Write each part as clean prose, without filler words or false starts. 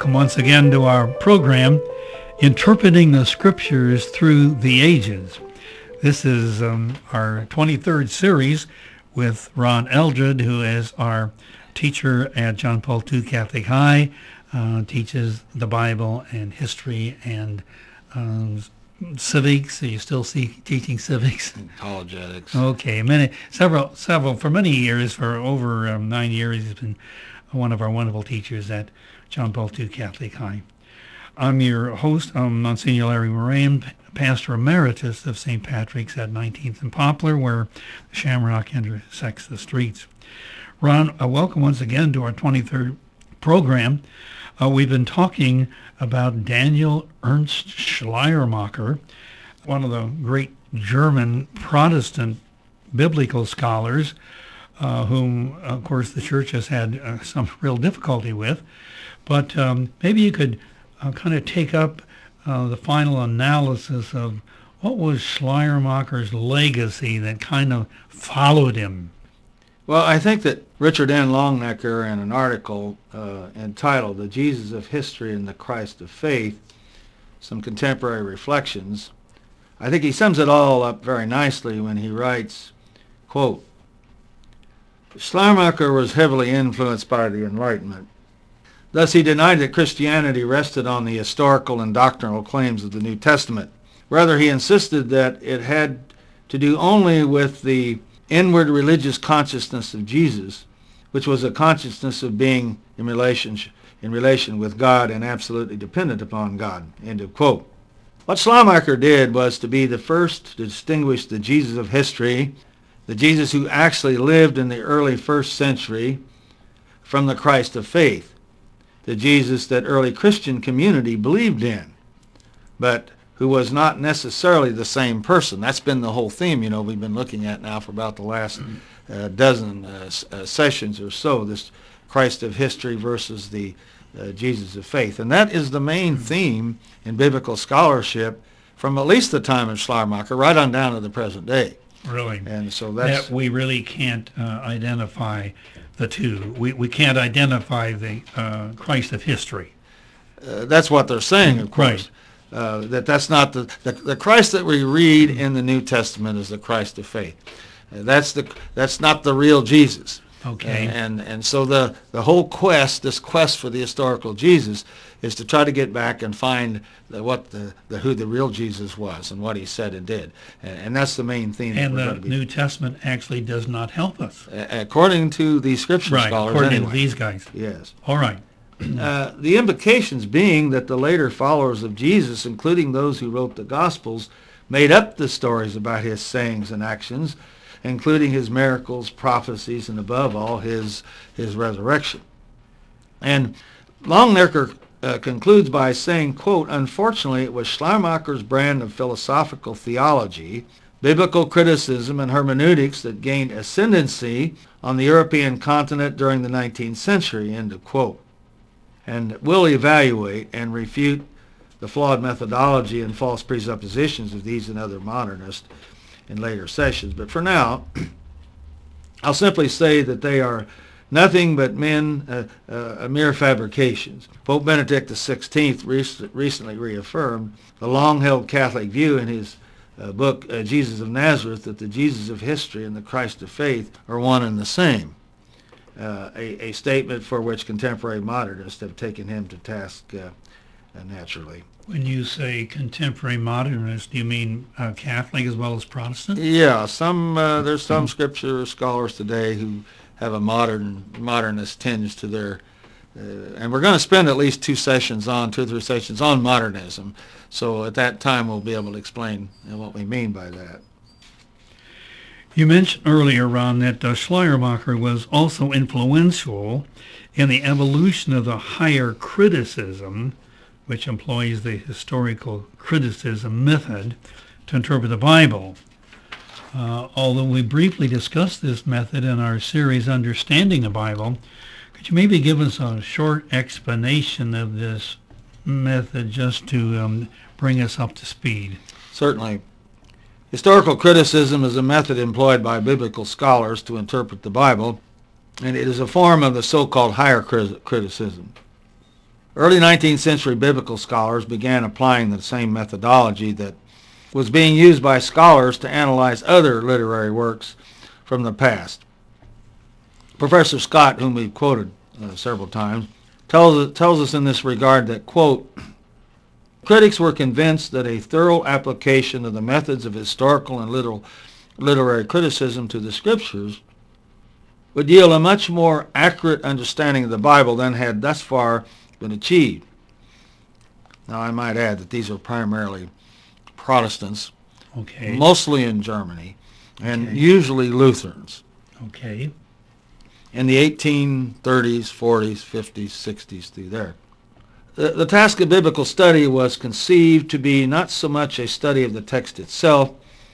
welcome once again to our program, Interpreting the Scriptures Through the Ages. This is our 23rd series with Ron Eldred, who is our teacher at John Paul II Catholic High, teaches the Bible and history and civics. Are you still teaching civics? Apologetics. Okay, several for many years, for over 9 years, he's been one of our wonderful teachers at John Paul II Catholic High. I'm your host, Monsignor Larry Moraine, Pastor Emeritus of St. Patrick's at 19th and Poplar, where the Shamrock intersects the streets. Ron, welcome once again to our 23rd program. We've been talking about Daniel Ernst Schleiermacher, one of the great German Protestant biblical scholars, whom, of course, the Church has had some real difficulty with. But maybe you could kind of take up the final analysis of what was Schleiermacher's legacy that kind of followed him. Well, I think that Richard N. Longenecker, in an article entitled The Jesus of History and the Christ of Faith, Some Contemporary Reflections, I think he sums it all up very nicely when he writes, quote, Schleiermacher was heavily influenced by the Enlightenment. Thus he denied that Christianity rested on the historical and doctrinal claims of the New Testament. Rather, he insisted that it had to do only with the inward religious consciousness of Jesus, which was a consciousness of being in relation with God and absolutely dependent upon God. End of quote. What Schleiermacher did was to be the first to distinguish the Jesus of history, the Jesus who actually lived in the early first century, from the Christ of faith, the Jesus that early Christian community believed in, but who was not necessarily the same person. That's been the whole theme, we've been looking at now for about the last dozen sessions or so, this Christ of history versus the Jesus of faith. And that is the main theme in biblical scholarship from at least the time of Schleiermacher right on down to the present day. Really? And so that we really can't identify the two. We can't identify the Christ of history. That's what they're saying, of course. Right. That's not the Christ that we read in the New Testament is the Christ of faith. That's not the real Jesus. Okay. And so the whole this quest for the historical Jesus, is to try to get back and find who the real Jesus was and what he said and did, and that's the main theme. And the New Testament actually does not help us, according to the Scripture scholars. According anyway. to these guys. Yes. All right. The implications being that the later followers of Jesus, including those who wrote the Gospels, made up the stories about his sayings and actions, including his miracles, prophecies, and above all, his resurrection. And Longenecker concludes by saying, quote, unfortunately, it was Schleiermacher's brand of philosophical theology, biblical criticism, and hermeneutics that gained ascendancy on the European continent during the 19th century, end of quote. And we'll evaluate and refute the flawed methodology and false presuppositions of these and other modernists in later sessions. But for now, I'll simply say that they are nothing but mere fabrications. Pope Benedict XVI recently reaffirmed the long-held Catholic view in his book, Jesus of Nazareth, that the Jesus of history and the Christ of faith are one and the same, a statement for which contemporary modernists have taken him to task naturally. When you say contemporary modernist, do you mean Catholic as well as Protestant? Yeah, there's some scripture scholars today who have a modernist tinge to their, and we're going to spend at least 2 or 3 sessions on modernism. So at that time we'll be able to explain what we mean by that. You mentioned earlier, Ron, that Schleiermacher was also influential in the evolution of the higher criticism, which employs the historical criticism method to interpret the Bible. Although we briefly discussed this method in our series, Understanding the Bible, could you maybe give us a short explanation of this method just to bring us up to speed? Certainly. Historical criticism is a method employed by biblical scholars to interpret the Bible, and it is a form of the so-called higher criticism. Early 19th century biblical scholars began applying the same methodology that was being used by scholars to analyze other literary works from the past. Professor Scott, whom we've quoted several times, tells us in this regard that, quote, critics were convinced that a thorough application of the methods of historical and literary criticism to the scriptures would yield a much more accurate understanding of the Bible than had thus far been achieved. Now, I might add that these are primarily Protestants, Okay. mostly in Germany, and Okay. usually Lutherans Okay. in the 1830s, 40s, 50s, 60s, through there. The task of biblical study was conceived to be not so much a study of the text itself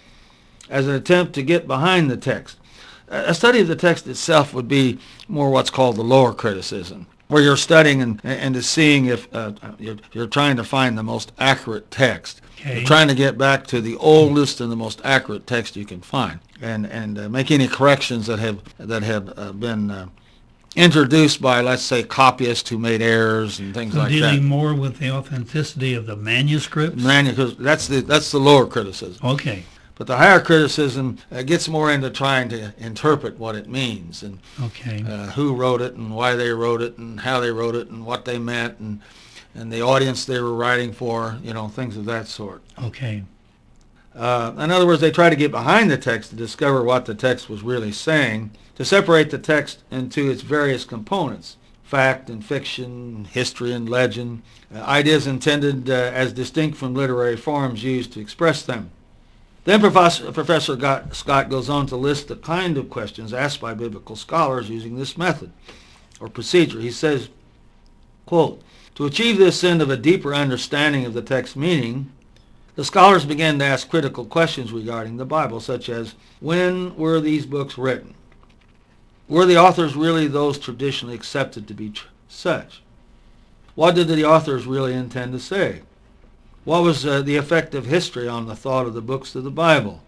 as an attempt to get behind the text. A study of the text itself would be more what's called the lower criticism, where you're studying and to seeing if you're trying to find the most accurate text. Okay. You're trying to get back to the oldest and the most accurate text you can find, and make any corrections that have been introduced by, let's say, copyists who made errors and things So like dealing that. more with the authenticity of the manuscripts? That's the lower criticism. Okay. But the higher criticism gets more into trying to interpret what it means and Okay. who wrote it and why they wrote it and how they wrote it and what they meant and the audience they were writing for, things of that sort. Okay. In other words, they try to get behind the text to discover what the text was really saying, to separate the text into its various components, fact and fiction, history and legend, ideas intended as distinct from literary forms used to express them. Then Professor Scott goes on to list the kind of questions asked by biblical scholars using this method or procedure. He says, quote, to achieve this end of a deeper understanding of the text meaning, the scholars began to ask critical questions regarding the Bible, such as, when were these books written? Were the authors really those traditionally accepted to be such? What did the authors really intend to say? What was the effect of history on the thought of the books of the Bible?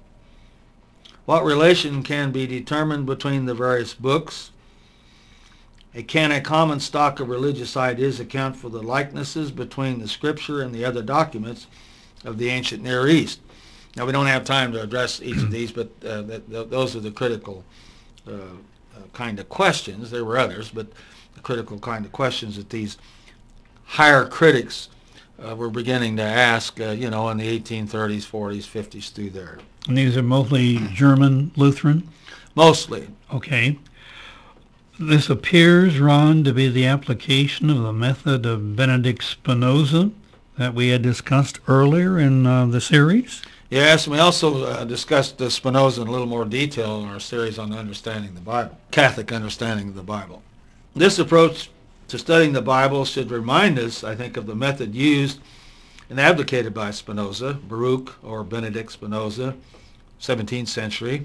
What relation can be determined between the various books? Can a common stock of religious ideas account for the likenesses between the Scripture and the other documents of the ancient Near East? Now, we don't have time to address each of these, but those are the critical kind of questions. There were others, but the critical kind of questions that these higher critics were beginning to ask, in the 1830s, 40s, 50s, through there. And these are mostly German Lutheran? Mostly. Okay. This appears, Ron, to be the application of the method of Benedict Spinoza that we had discussed earlier in the series. Yes, and we also discussed Spinoza in a little more detail in our series on understanding the Bible, Catholic understanding of the Bible. This approach to studying the Bible should remind us, I think, of the method used and advocated by Spinoza, Baruch or Benedict Spinoza, 17th century,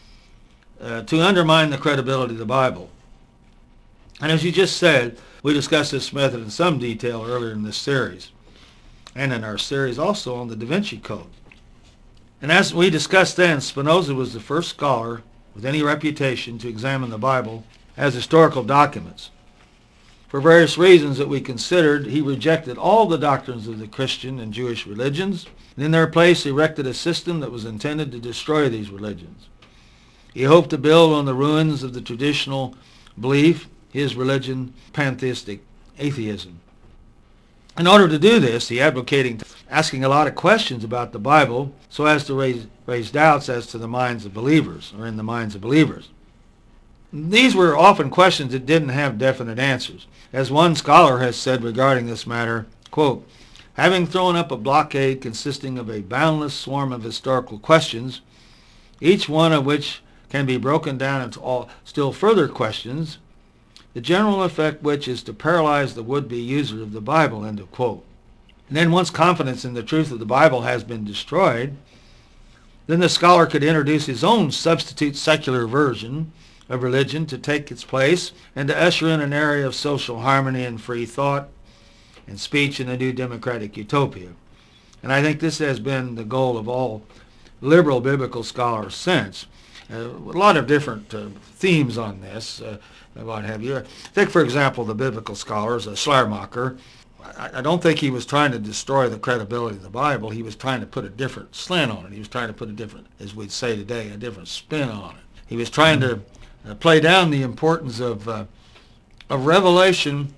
to undermine the credibility of the Bible. And as you just said, we discussed this method in some detail earlier in this series, and in our series also on the Da Vinci Code. And as we discussed then, Spinoza was the first scholar with any reputation to examine the Bible as historical documents. For various reasons that we considered, he rejected all the doctrines of the Christian and Jewish religions, and in their place erected a system that was intended to destroy these religions. He hoped to build on the ruins of the traditional belief, his religion, pantheistic atheism. In order to do this, he advocated asking a lot of questions about the Bible so as to raise doubts as to the minds of believers, or in the minds of believers. These were often questions that didn't have definite answers. As one scholar has said regarding this matter, quote, having thrown up a blockade consisting of a boundless swarm of historical questions, each one of which can be broken down into all still further questions, the general effect which is to paralyze the would-be user of the Bible, end of quote. And then once confidence in the truth of the Bible has been destroyed, then the scholar could introduce his own substitute secular version of religion to take its place and to usher in an area of social harmony and free thought and speech in a new democratic utopia. And I think this has been the goal of all liberal biblical scholars since. A lot of different themes on this, what have you. Take, for example, the biblical scholars, Schleiermacher. I don't think he was trying to destroy the credibility of the Bible. He was trying to put a different slant on it. He was trying to put a different, as we'd say today, a different spin on it. He was trying to play down the importance of revelation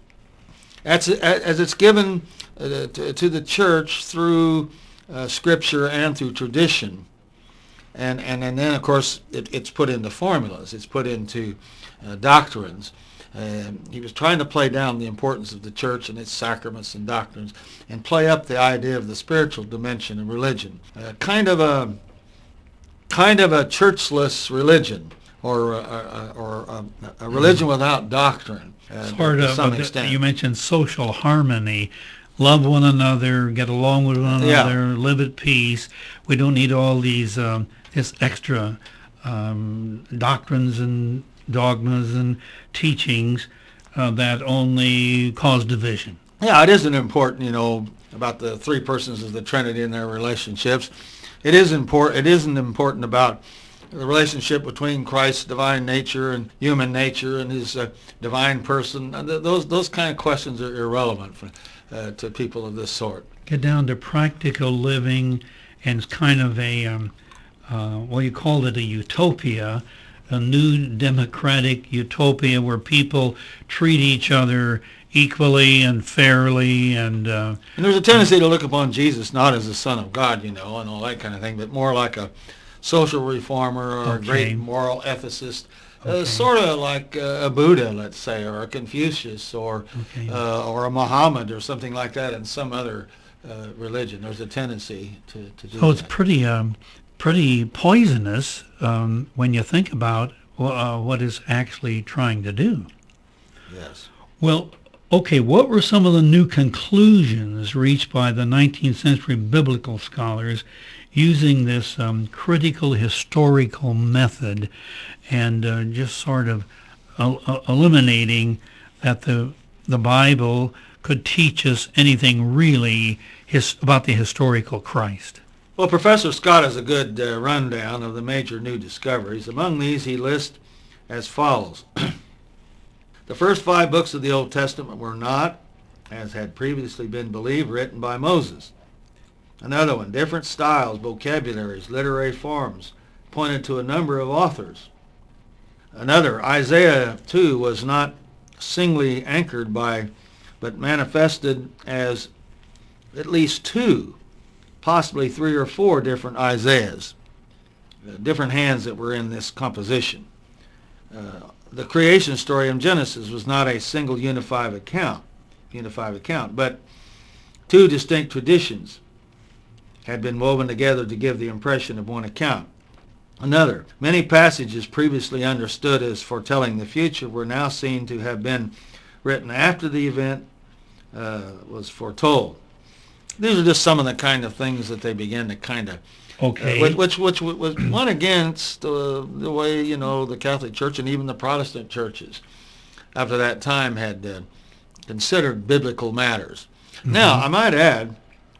as it's given to the church through Scripture and through tradition. And then, of course, it's put into formulas. It's put into doctrines. He was trying to play down the importance of the church and its sacraments and doctrines, and play up the idea of the spiritual dimension of religion. Kind of a churchless religion, or a religion without doctrine. Sort to of. some extent. You mentioned social harmony. Love one another, get along with one another, live at peace. We don't need all these this extra doctrines and dogmas and teachings that only cause division. Yeah, it isn't important, about the three persons of the Trinity and their relationships. It isn't important about the relationship between Christ's divine nature and human nature and his divine person. Those kind of questions are irrelevant to people of this sort. Get down to practical living and kind of a, you called it a utopia, a new democratic utopia where people treat each other equally and fairly. And there's a tendency to look upon Jesus not as the Son of God, and all that kind of thing, but more like a social reformer or a great moral ethicist. Sort of like a Buddha, let's say, or a Confucius, or a Muhammad, or something like that in some other religion. There's a tendency to do that. So it's pretty poisonous when you think about what it's actually trying to do. Yes. Well, okay, what were some of the new conclusions reached by the 19th century biblical scholars using this critical historical method, and just sort of eliminating that the Bible could teach us anything really about the historical Christ? Well, Professor Scott has a good rundown of the major new discoveries. Among these, he lists as follows. The first 5 books of the Old Testament were not, as had previously been believed, written by Moses. Another one, different styles, vocabularies, literary forms, pointed to a number of authors. Another, Isaiah 2 was not singly anchored by, but manifested as at least 2, possibly 3 or 4 different Isaiahs, different hands that were in this composition. The creation story in Genesis was not a single unified account, but 2 distinct traditions had been woven together to give the impression of one account. Another, many passages previously understood as foretelling the future were now seen to have been written after the event was foretold. These are just some of the kind of things that they began to kind of, which was one against the way, the Catholic Church and even the Protestant churches after that time had considered biblical matters. Mm-hmm. Now, I might add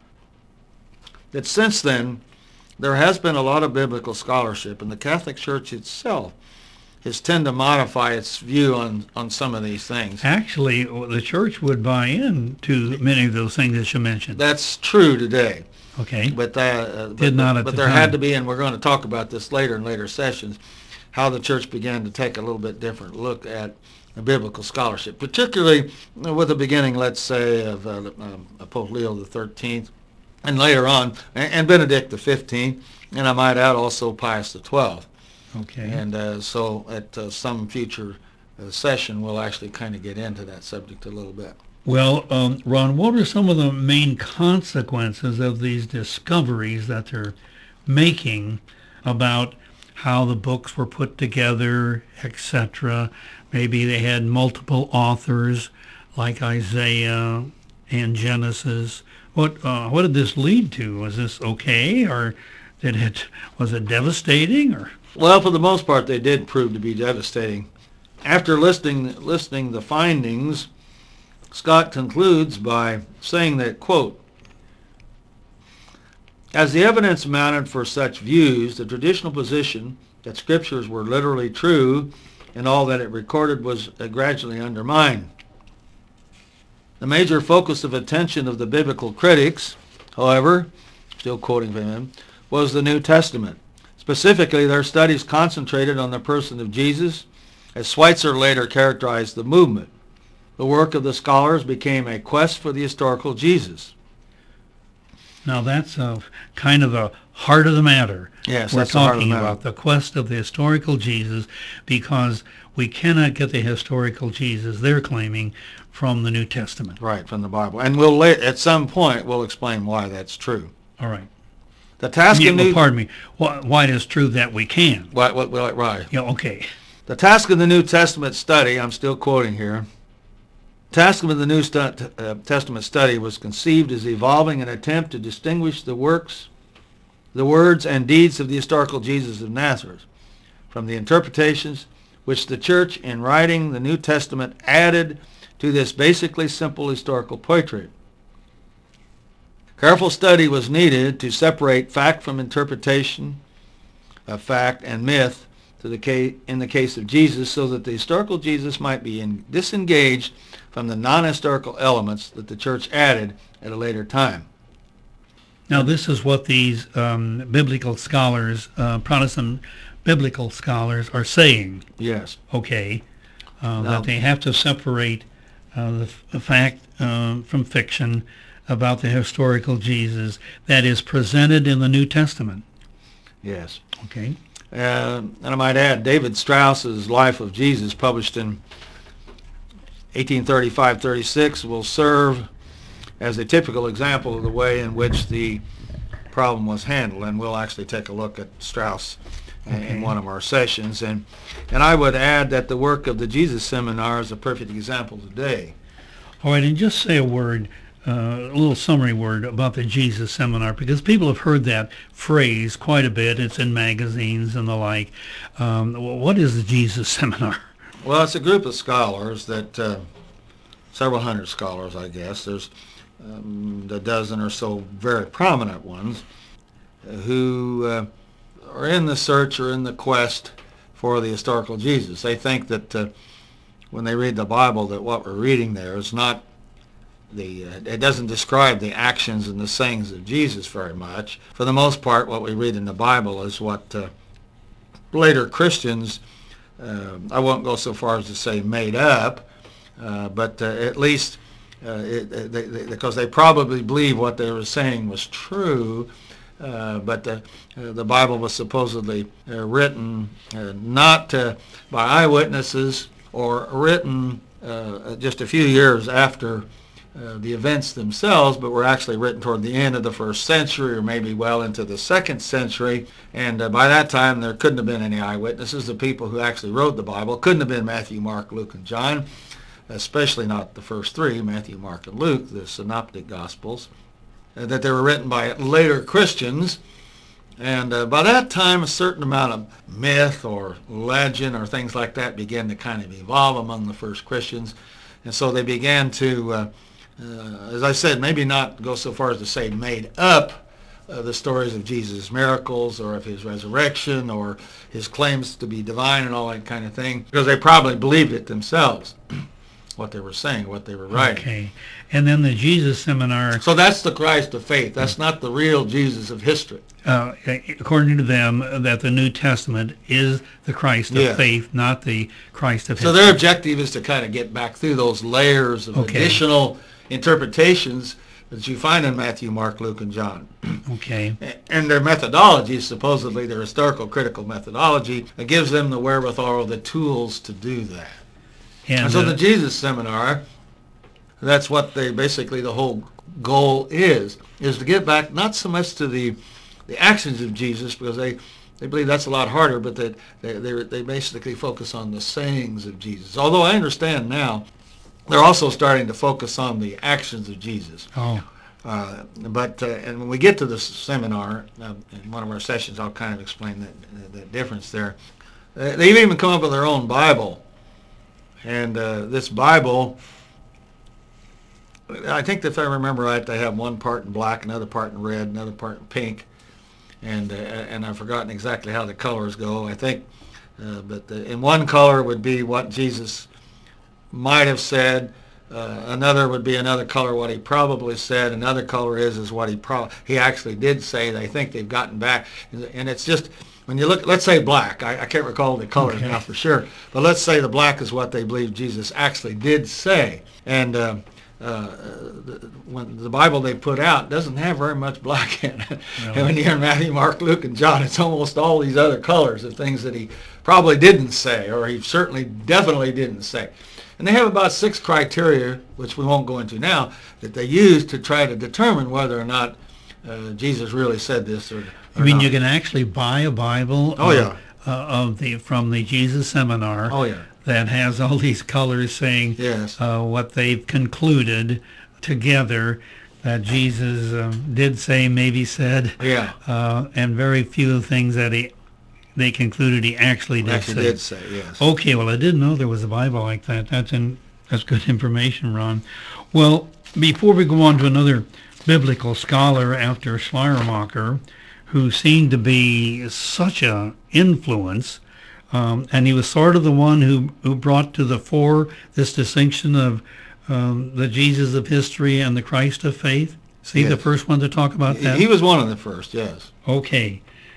that since then, there has been a lot of biblical scholarship, and the Catholic Church itself has tended to modify its view on some of these things. Actually, the Church would buy in to many of those things that you mentioned. That's true today. Okay. But there had to be, and we're going to talk about this later in later sessions, how the Church began to take a little bit different look at biblical scholarship, particularly with the beginning, let's say, of Pope Leo XIII, and later on, and Benedict XV, and I might add also Pius XII. Okay. And so at some future session, we'll actually kind of get into that subject a little bit. Well, Ron, what are some of the main consequences of these discoveries that they're making about how the books were put together, etc.? Maybe they had multiple authors like Isaiah and Genesis. What did this lead to? Was this okay, or was it devastating? Or well, for the most part, they did prove to be devastating. After listing the findings, Scott concludes by saying that, quote, as the evidence mounted for such views, the traditional position that scriptures were literally true and all that it recorded was gradually undermined. The major focus of attention of the biblical critics, however, still quoting from him, was the New Testament. Specifically, their studies concentrated on the person of Jesus, as Schweitzer later characterized the movement. The work of the scholars became a quest for the historical Jesus. Now that's kind of the heart of the matter. Yes, We're that's the heart of the talking matter. about the quest of the historical Jesus, because we cannot get the historical Jesus they're claiming from the New Testament. Right, from the Bible. And we'll at some point we'll explain why that's true. All right. The task of New Pardon me. Why it is true that we can. Right. Yeah. Okay. The task of the New Testament study, I'm still quoting here, the task of the New Testament study was conceived as evolving an attempt to distinguish the works, the words and deeds of the historical Jesus of Nazareth from the interpretations which the church in writing the New Testament added to this basically simple historical portrait. Careful study was needed to separate fact from interpretation of fact and myth in the case of Jesus, so that the historical Jesus might be disengaged from the non-historical elements that the church added at a later time. Now this is what these biblical scholars, Protestant biblical scholars, are saying. Yes. Okay. That they have to separate the fact from fiction about the historical Jesus that is presented in the New Testament. Yes. Okay. And I might add, David Strauss's Life of Jesus, published in 1835-36, will serve as a typical example of the way in which the problem was handled. And we'll actually take a look at Strauss in one of our sessions. And I would add that the work of the Jesus Seminar is a perfect example today. All right, and just say a word, a little summary word about the Jesus Seminar, because people have heard that phrase quite a bit. It's in magazines and the like. What is the Jesus Seminar? Well, it's a group of scholars that, several hundred scholars, I guess. There's a dozen or so very prominent ones who are in the search or in the quest for the historical Jesus. They think that when they read the Bible, that what we're reading there is not it doesn't describe the actions and the sayings of Jesus very much. For the most part, what we read in the Bible is what later Christians, I won't go so far as to say made up, but at least because they probably believe what they were saying was true, but the Bible was supposedly written not by eyewitnesses, or written just a few years after the events themselves, but were actually written toward the end of the first century, or maybe well into the second century. And by that time, there couldn't have been any eyewitnesses. The people who actually wrote the Bible couldn't have been Matthew, Mark, Luke, and John, especially not the first three, Matthew, Mark, and Luke, the synoptic Gospels, that they were written by later Christians. And by that time, a certain amount of myth or legend or things like that began to kind of evolve among the first Christians. And so they began to, as I said, maybe not go so far as to say made up the stories of Jesus' miracles or of his resurrection or his claims to be divine and all that kind of thing, because they probably believed it themselves, what they were saying, what they were writing. Okay. And then the Jesus Seminar. So that's the Christ of faith. That's not the real Jesus of history. According to them, that the New Testament is the Christ of faith, not the Christ of history. So their objective is to kind of get back through those layers of additional interpretations that you find in Matthew, Mark, Luke, and John. Okay. And their methodology, supposedly their historical critical methodology, gives them the wherewithal or the tools to do that. And so the Jesus Seminar, that's what they basically, the whole goal is to get back not so much to the actions of Jesus, because they believe that's a lot harder, but that they basically focus on the sayings of Jesus. Although I understand now, they're also starting to focus on the actions of Jesus. Oh. And when we get to the seminar, in one of our sessions, I'll kind of explain that difference there. They've even come up with their own Bible. And this Bible, I think if I remember right, they have one part in black, another part in red, another part in pink. And I've forgotten exactly how the colors go. I think, in one color would be what Jesus might have said. Another would be another color what he probably said. Another color is what he actually did say. They think they've gotten back. And it's just, when you look, let's say black. I can't recall the colors now for sure. But let's say the black is what they believe Jesus actually did say. And when the Bible they put out doesn't have very much black in it. Really? And when you hear Matthew, Mark, Luke, and John, it's almost all these other colors of things that he probably didn't say, or he certainly definitely didn't say. And they have about 6 criteria, which we won't go into now, that they use to try to determine whether or not Jesus really said this or You mean not. you can actually buy a Bible from the Jesus Seminar that has all these colors saying Yes. what they've concluded together that Jesus did say, maybe said, and very few things that they concluded he actually did say. Yes. Okay, well, I didn't know there was a Bible like that. That's good information, Ron. Well, before we go on to another biblical scholar after Schleiermacher, who seemed to be such an influence, and he was sort of the one who brought to the fore this distinction of the Jesus of history and the Christ of faith. See, the first one to talk about that? He was one of the first, yes. Okay.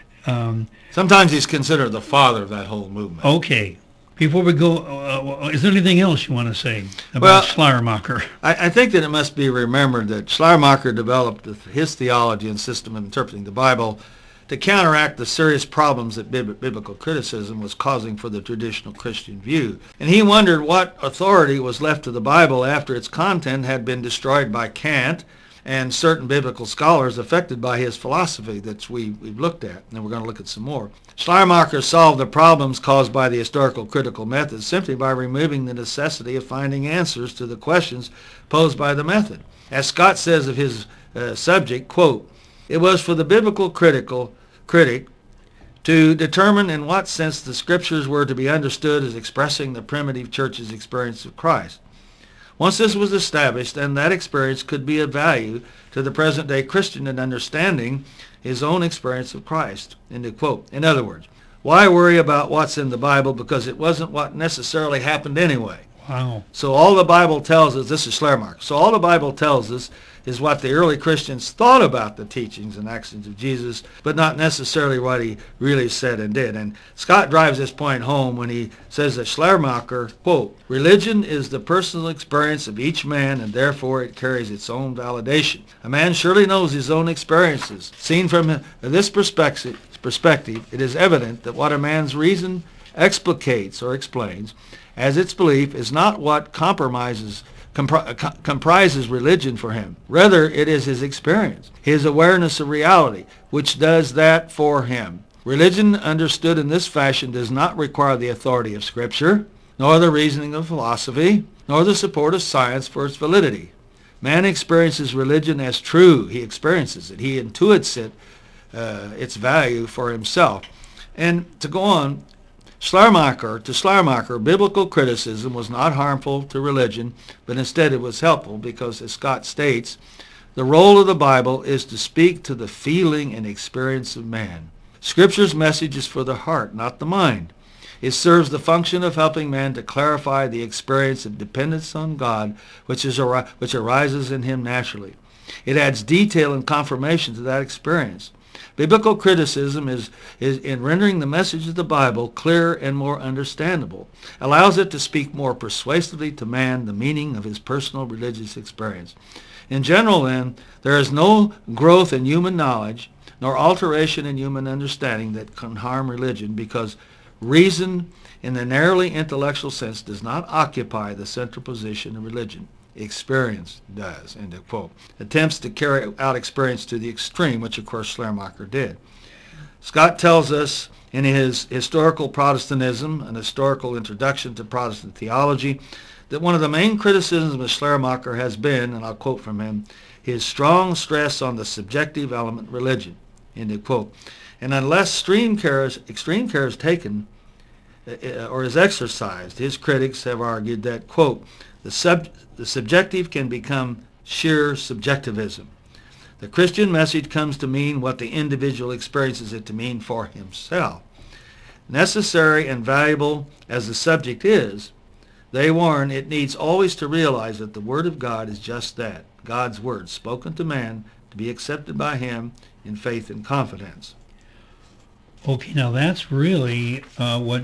Sometimes he's considered the father of that whole movement. Okay. Before we go, is there anything else you want to say about Schleiermacher? I think that it must be remembered that Schleiermacher developed his theology and system of interpreting the Bible to counteract the serious problems that biblical criticism was causing for the traditional Christian view. And he wondered what authority was left to the Bible after its content had been destroyed by Kant and certain biblical scholars affected by his philosophy that we've looked at, and we're going to look at some more. Schleiermacher solved the problems caused by the historical critical method simply by removing the necessity of finding answers to the questions posed by the method. As Scott says of his subject, quote, "It was for the biblical critic to determine in what sense the scriptures were to be understood as expressing the primitive church's experience of Christ. Once this was established, then that experience could be of value to the present-day Christian in understanding his own experience of Christ." End of quote. In other words, why worry about what's in the Bible because it wasn't what necessarily happened anyway. Wow. So all the Bible tells us, this is Schleiermacher, so all the Bible tells us is what the early Christians thought about the teachings and actions of Jesus, but not necessarily what he really said and did. And Scott drives this point home when he says that Schleiermacher, quote, "Religion is the personal experience of each man, and therefore it carries its own validation. A man surely knows his own experiences. Seen from this perspective, it is evident that what a man's reason explicates or explains as its belief is not what comprises religion for him. Rather, it is his experience, his awareness of reality, which does that for him. Religion understood in this fashion does not require the authority of Scripture, nor the reasoning of philosophy, nor the support of science for its validity. Man experiences religion as true. He experiences it. He intuits it, its value for himself." And to go on, to Schleiermacher, biblical criticism was not harmful to religion, but instead it was helpful because, as Scott states, the role of the Bible is to speak to the feeling and experience of man. Scripture's message is for the heart, not the mind. It serves the function of helping man to clarify the experience of dependence on God, which arises in him naturally. It adds detail and confirmation to that experience. Biblical criticism is in rendering the message of the Bible clearer and more understandable, allows it to speak more persuasively to man the meaning of his personal religious experience. In general, then, there is no growth in human knowledge nor alteration in human understanding that can harm religion because reason in the narrowly intellectual sense does not occupy the central position of religion. Experience does, end of quote. Attempts to carry out experience to the extreme, which of course Schleiermacher did. Scott tells us in his Historical Protestantism, an historical introduction to Protestant theology, that one of the main criticisms of Schleiermacher has been, and I'll quote from him, his strong stress on the subjective element of religion, end of quote. And unless extreme care is taken or is exercised, his critics have argued that, quote, the subjective can become sheer subjectivism. The Christian message comes to mean what the individual experiences it to mean for himself. Necessary and valuable as the subject is, They warn it needs always to realize that the Word of God is just that, God's Word, spoken to man to be accepted by him in faith and confidence. Okay, now that's really what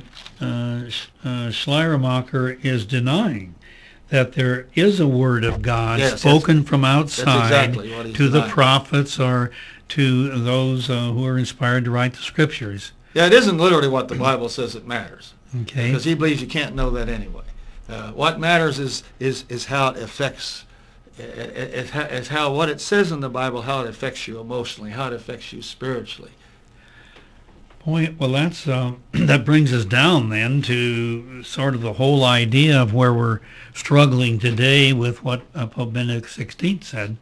Schleiermacher is denying, that there is a word of God spoken from outside exactly what he's to the denying. prophets or to those who are inspired to write the scriptures. Yeah, it isn't literally what the Bible says it matters, Okay. because he believes you can't know that anyway. What matters is how it affects, is how what it says in the Bible, how it affects you emotionally, how it affects you spiritually. Boy, well, that's that brings us down then to sort of the whole idea of where we're struggling today with what Pope Benedict XVI said,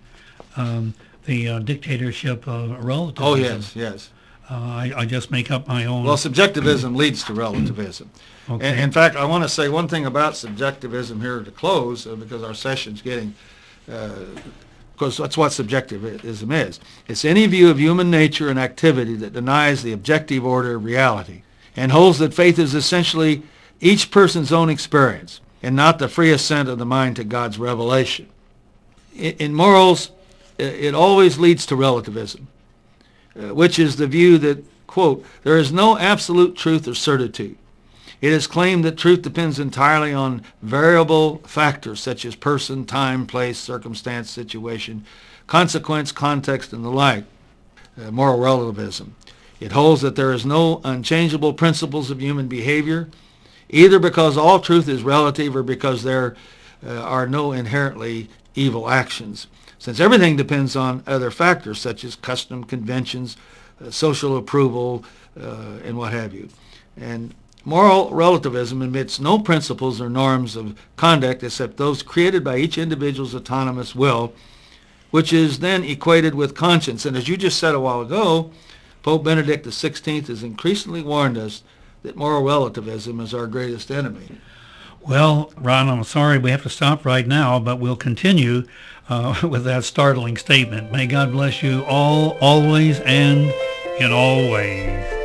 the dictatorship of relativism. Oh, yes, yes. I just make up my own. Well, subjectivism leads to relativism. Okay. And in fact, I want to say one thing about subjectivism here to close, because our session's getting, because that's what subjectivism is. It's any view of human nature and activity that denies the objective order of reality and holds that faith is essentially each person's own experience and not the free assent of the mind to God's revelation. In morals, it always leads to relativism, which is the view that, quote, there is no absolute truth or certitude. It is claimed that truth depends entirely on variable factors such as person, time, place, circumstance, situation, consequence, context, and the like. Moral relativism. It holds that there is no unchangeable principles of human behavior, either because all truth is relative or because there are no inherently evil actions, since everything depends on other factors such as custom, conventions, social approval, and what have you. And moral relativism admits no principles or norms of conduct except those created by each individual's autonomous will, which is then equated with conscience. And as you just said a while ago, Pope Benedict XVI has increasingly warned us that moral relativism is our greatest enemy. Well, Ron, I'm sorry we have to stop right now, but we'll continue with that startling statement. May God bless you all, always, and in all ways.